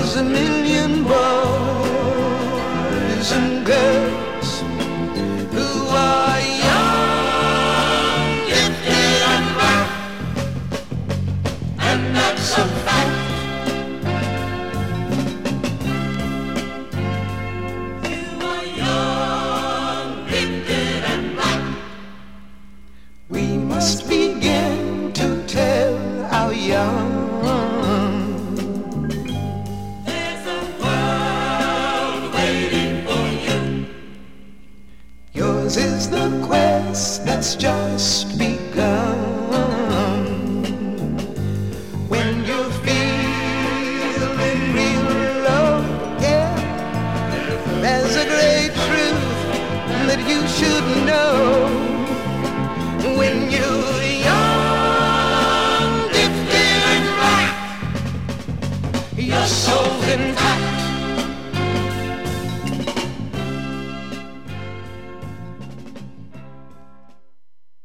a million boys and girls who are young, gifted and bright, and that's a fact. You are young, gifted and bright. We must begin to tell our young. There's a world waiting for you. Yours is the quest that's just begun. When you're feeling real low, yeah, there's a great truth that you should know. When you're young, gifted and bright, your soul's intact.